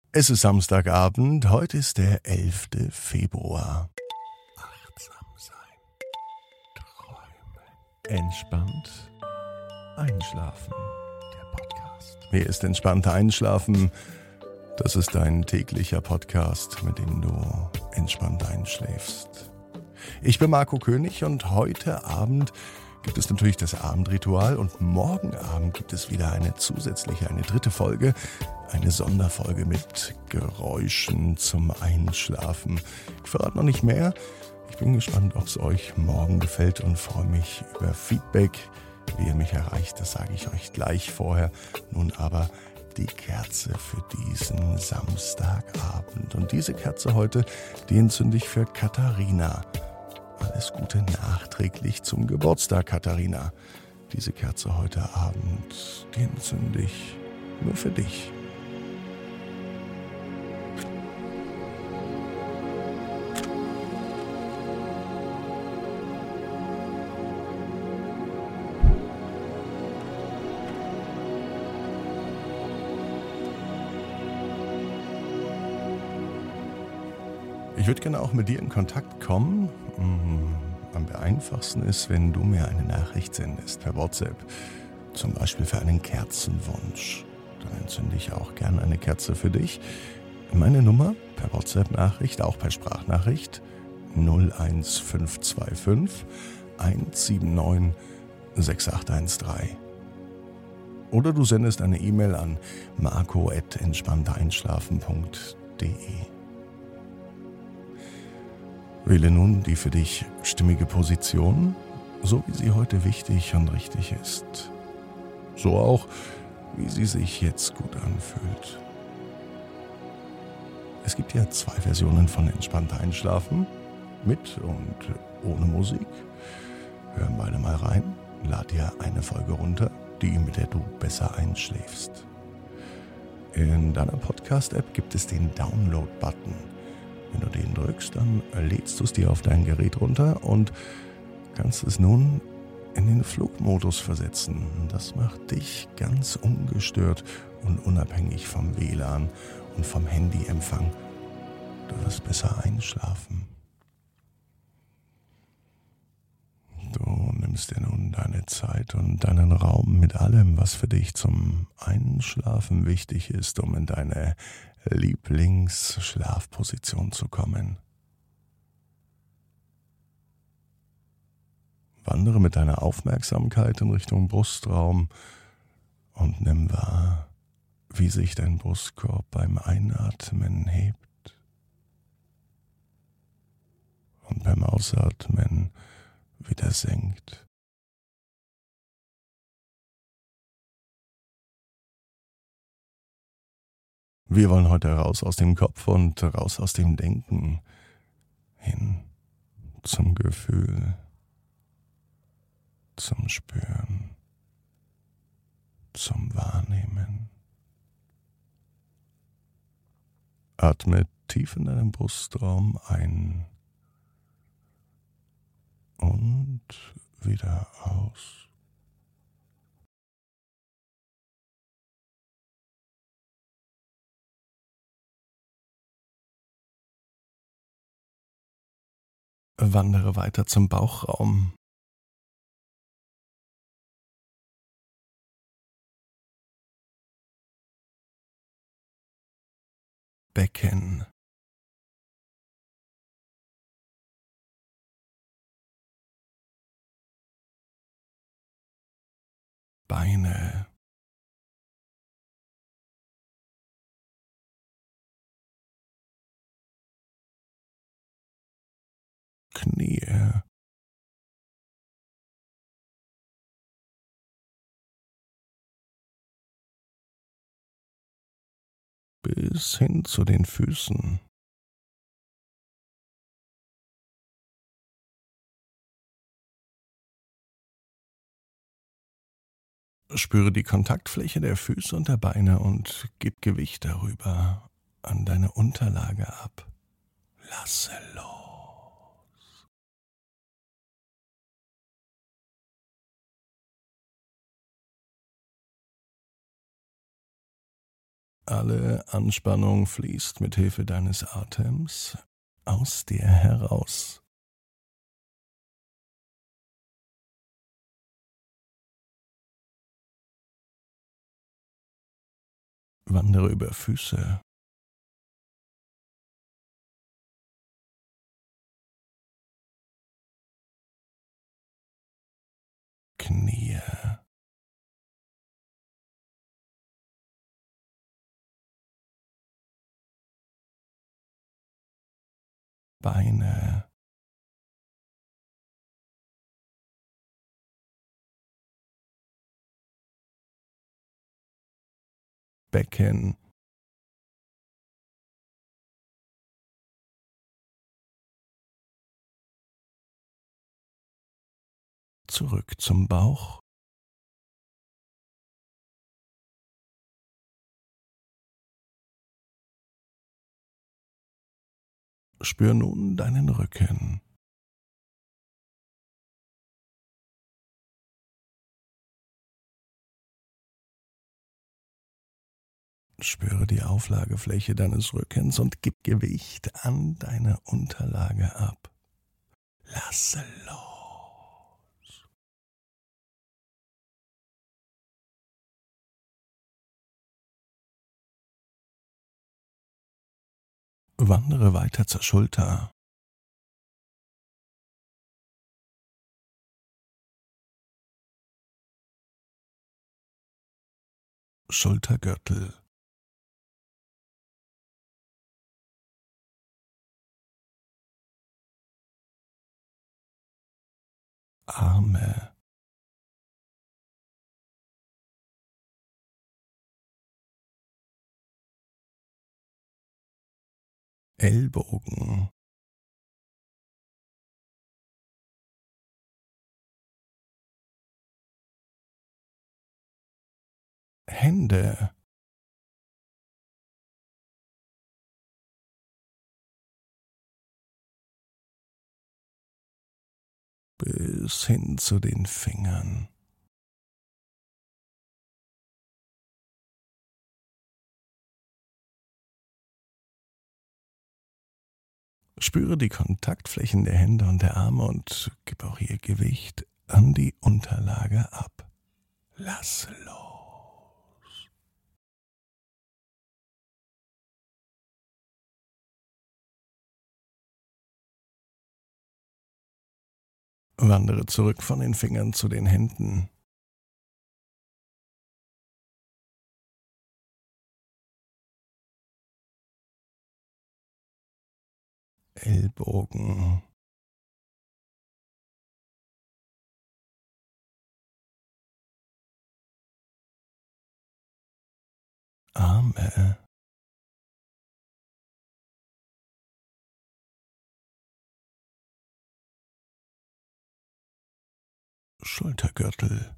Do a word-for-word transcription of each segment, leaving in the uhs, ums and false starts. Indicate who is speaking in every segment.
Speaker 1: Es ist Samstagabend, heute ist der elfte Februar. Achtsam sein, träumen, entspannt einschlafen. Der Podcast. Hier ist entspannt einschlafen. Das ist dein täglicher Podcast, mit dem du entspannt einschläfst. Ich bin Marco König und heute Abend gibt es natürlich das Abendritual und morgen Abend gibt es wieder eine zusätzliche, eine dritte Folge, eine Sonderfolge mit Geräuschen zum Einschlafen. Ich verrate noch nicht mehr. Ich bin gespannt, ob es euch morgen gefällt und freue mich über Feedback. Wie ihr mich erreicht, das sage ich euch gleich vorher. Nun aber die Kerze für diesen Samstagabend. Und diese Kerze heute, die entzünde ich für Katharina. Alles Gute nachträglich zum Geburtstag, Katharina. Diese Kerze heute Abend, die entzünde ich nur für dich. Ich würde gerne auch mit dir in Kontakt kommen. Am einfachsten ist, wenn du mir eine Nachricht sendest per WhatsApp. Zum Beispiel für einen Kerzenwunsch. Dann entzünde ich auch gerne eine Kerze für dich. Meine Nummer per WhatsApp-Nachricht, auch per Sprachnachricht null eins fünf zwei fünf eins sieben neun sechs acht eins drei. Oder du sendest eine E-Mail an marco at entspannteinschlafen punkt de. Wähle nun die für dich stimmige Position, so wie sie heute wichtig und richtig ist. So auch, wie sie sich jetzt gut anfühlt. Es gibt ja zwei Versionen von Entspannt Einschlafen, mit und ohne Musik. Hör beide mal rein, lad dir eine Folge runter, die, mit der du besser einschläfst. In deiner Podcast-App gibt es den Download-Button. Wenn du den drückst, dann lädst du es dir auf dein Gerät runter und kannst es nun in den Flugmodus versetzen. Das macht dich ganz ungestört und unabhängig vom W L A N und vom Handyempfang. Du wirst besser einschlafen. Du nimmst dir nun deine Zeit und deinen Raum mit allem, was für dich zum Einschlafen wichtig ist, um in deine Lieblingsschlafposition zu kommen. Wandere mit deiner Aufmerksamkeit in Richtung Brustraum und nimm wahr, wie sich dein Brustkorb beim Einatmen hebt und beim Ausatmen wieder senkt. Wir wollen heute raus aus dem Kopf und raus aus dem Denken hin zum Gefühl, zum Spüren, zum Wahrnehmen. Atme tief in deinem Brustraum ein und wieder aus. Wandere weiter zum Bauchraum. Becken. Beine. Knie. Bis hin zu den Füßen. Spüre die Kontaktfläche der Füße und der Beine und gib Gewicht darüber an deine Unterlage ab. Lasse los. Alle Anspannung fließt mit Hilfe deines Atems aus dir heraus. Wandere über Füße, Knie, Beine, Becken, zurück zum Bauch, spür nun deinen Rücken, spüre die Auflagefläche deines Rückens und gib Gewicht an deine Unterlage ab. Lasse los. Wandere weiter zur Schulter, Schultergürtel, Arme, Ellbogen, Hände, bis hin zu den Fingern. Spüre die Kontaktflächen der Hände und der Arme und gib auch ihr Gewicht an die Unterlage ab. Lass los. Wandere zurück von den Fingern zu den Händen. Ellbogen, Arme, Schultergürtel,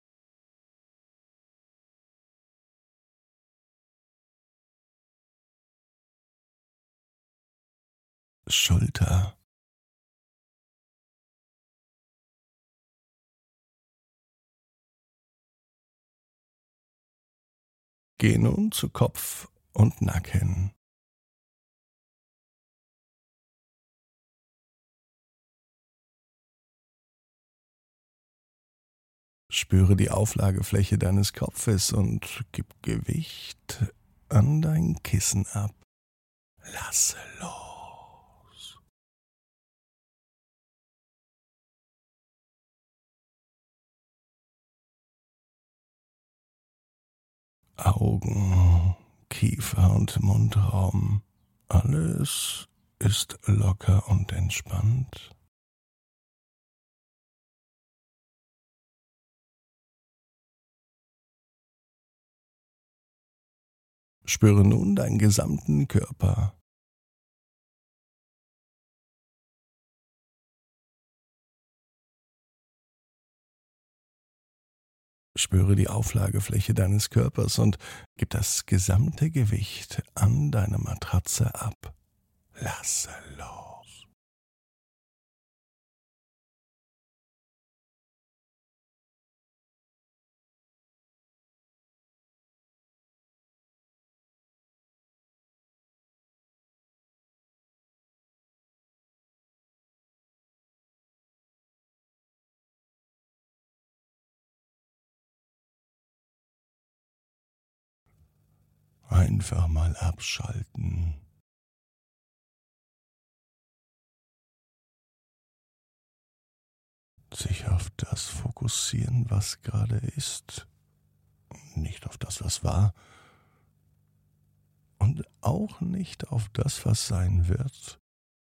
Speaker 1: Schulter, geh nun zu Kopf und Nacken. Spüre die Auflagefläche deines Kopfes und gib Gewicht an dein Kissen ab. Lasse los. Augen, Kiefer und Mundraum. Alles ist locker und entspannt. Spüre nun deinen gesamten Körper. Spüre die Auflagefläche deines Körpers und gib das gesamte Gewicht an deine Matratze ab. Lasse los. Einfach mal abschalten. Sich auf das fokussieren, was gerade ist, nicht auf das, was war und auch nicht auf das, was sein wird.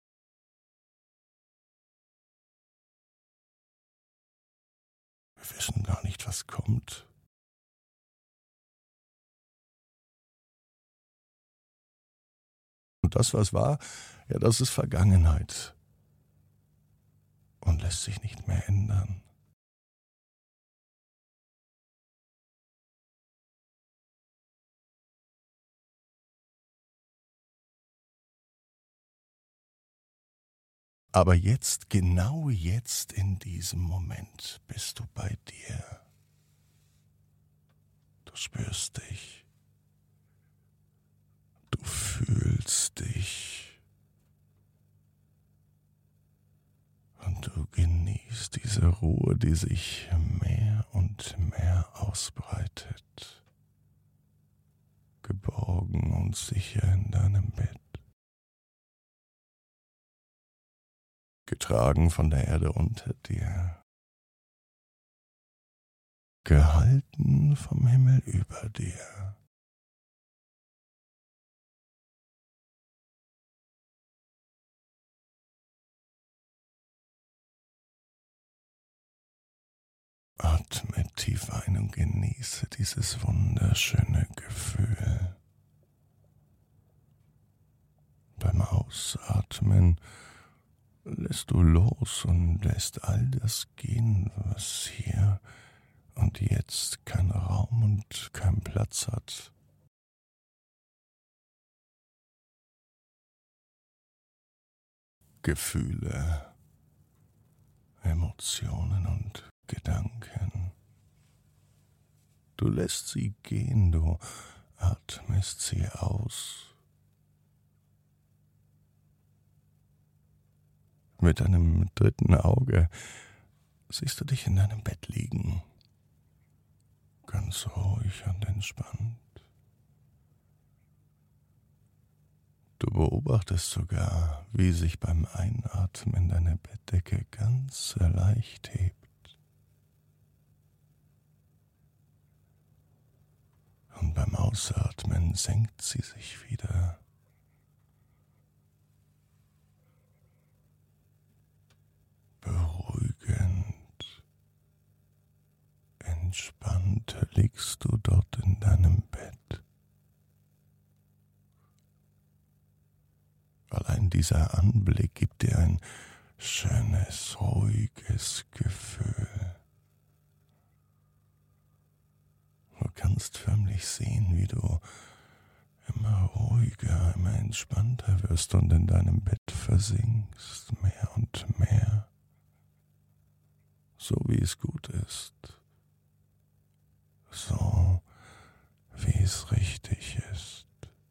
Speaker 1: Wir wissen gar nicht, was kommt. Und das, was war, ja, das ist Vergangenheit und lässt sich nicht mehr ändern. Aber jetzt, genau jetzt in diesem Moment, bist du bei dir. Du spürst dich. Du fühlst dich. Und du genießt diese Ruhe, die sich mehr und mehr ausbreitet. Geborgen und sicher in deinem Bett. Getragen von der Erde unter dir. Gehalten vom Himmel über dir. Atme tief ein und genieße dieses wunderschöne Gefühl. Beim Ausatmen lässt du los und lässt all das gehen, was hier und jetzt keinen Raum und keinen Platz hat. Gefühle, Emotionen und Gedanken. Du lässt sie gehen, du atmest sie aus. Mit deinem dritten Auge siehst du dich in deinem Bett liegen, ganz ruhig und entspannt. Du beobachtest sogar, wie sich beim Einatmen deine Bettdecke ganz leicht hebt. Und beim Ausatmen senkt sie sich wieder. Beruhigend, entspannt liegst du dort in deinem Bett. Allein dieser Anblick gibt dir ein schönes, ruhiges Gefühl. Du kannst förmlich sehen, wie du immer ruhiger, immer entspannter wirst und in deinem Bett versinkst, mehr und mehr, so wie es gut ist, so wie es richtig ist.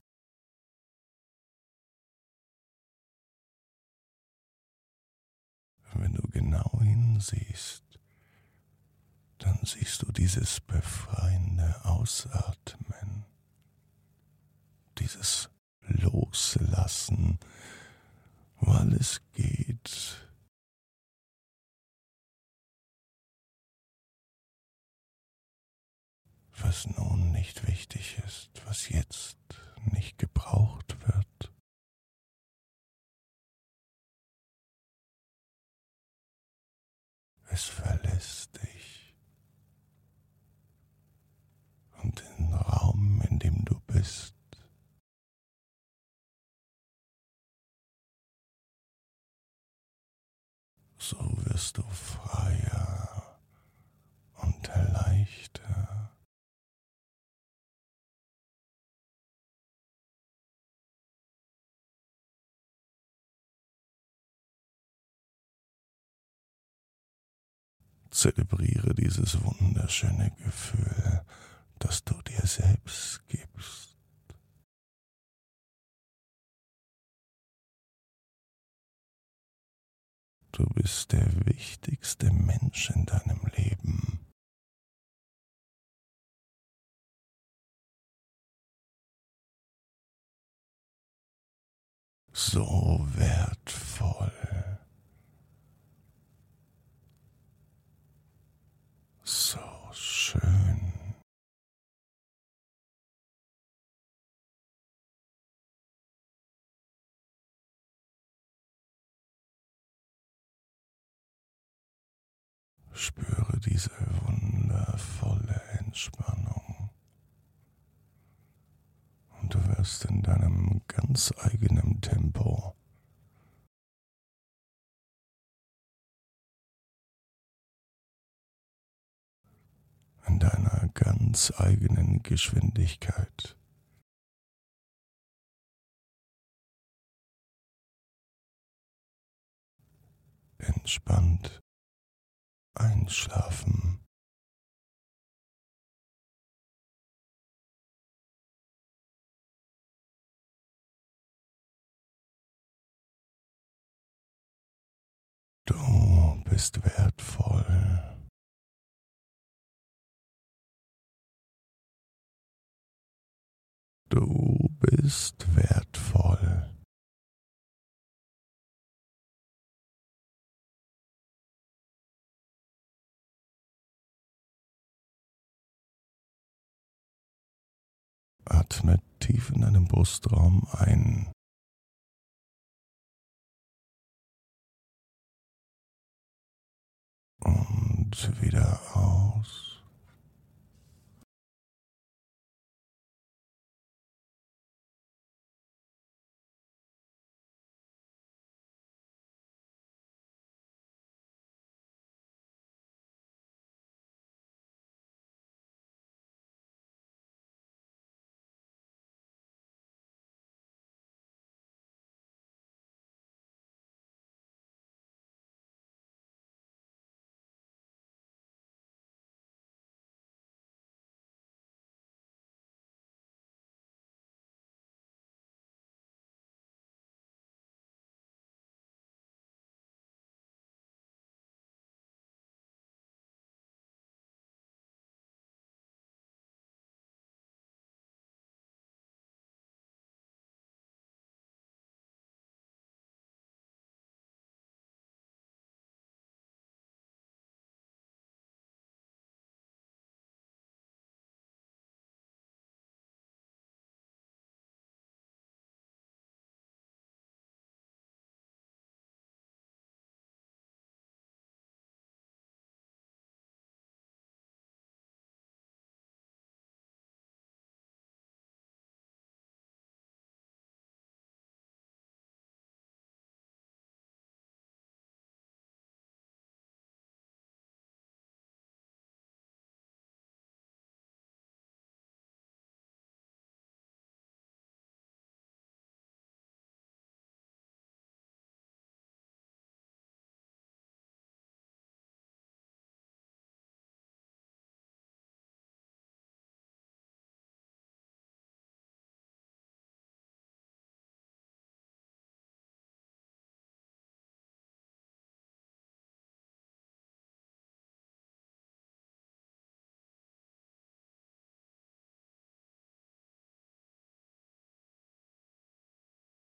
Speaker 1: Wenn du genau hinsiehst, dann siehst du dieses befreiende Ausatmen, dieses Loslassen, weil es geht. Was nun nicht wichtig ist, was jetzt nicht gebraucht wird. Es verlässt dich und den Raum, in dem du bist, so wirst du freier und leichter. Zelebriere dieses wunderschöne Gefühl, das du dir selbst gibst. Du bist der wichtigste Mensch in deinem Leben. so wertvoll, so schön. Spüre diese wundervolle Entspannung und du wirst in deinem ganz eigenen Tempo in deiner ganz eigenen Geschwindigkeit entspannt einschlafen. Du bist wertvoll. Du bist wertvoll. Atme tief in deinem Brustraum ein